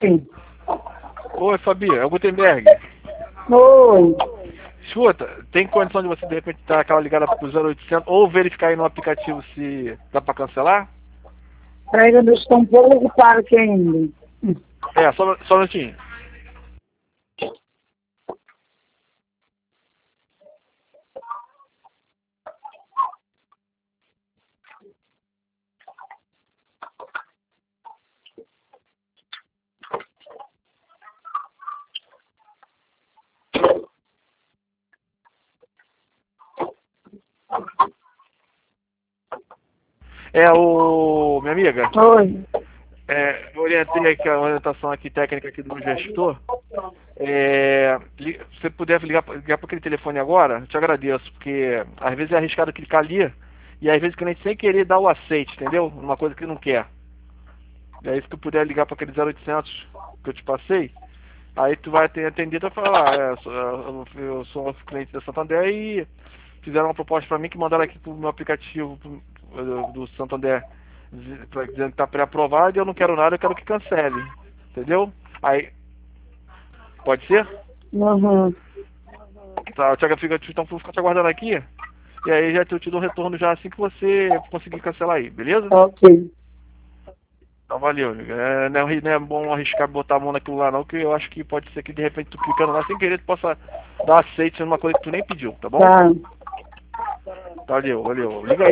Sim. Oi, Fabi, é o Gutenberg. Oi. Escuta, tem condição de você de repente dar aquela ligada pro 0800 ou verificar aí no aplicativo se dá pra cancelar? Peraí, eu estou um pouco ocupado aqui ainda. É, só um minutinho. Minha amiga, Oi. eu orientei aqui a orientação aqui técnica aqui do gestor. Se você puder ligar para aquele telefone agora, eu te agradeço, porque às vezes é arriscado clicar ali e às vezes o cliente sem querer dá o aceite, entendeu? Uma coisa que ele não quer. E aí se tu puder ligar para aquele 0800 que eu te passei, aí tu vai ter atendido e falar, eu sou um cliente da Santander e fizeram uma proposta para mim que mandaram aqui pro meu aplicativo do Santander dizendo que tá pré-aprovado e eu não quero nada, eu quero que cancele. Entendeu? Aí, pode ser? Uhum. Tá, Thiago, então vou ficar te aguardando aqui. E aí já eu te dou um retorno já assim que você conseguir cancelar aí, beleza? Ok. Então valeu. Não é bom arriscar botar a mão naquilo lá não, que eu acho que pode ser que de repente tu clicando lá sem querer tu possa dar aceite numa coisa que tu nem pediu, tá bom? Tá. Valeu. Liga aí.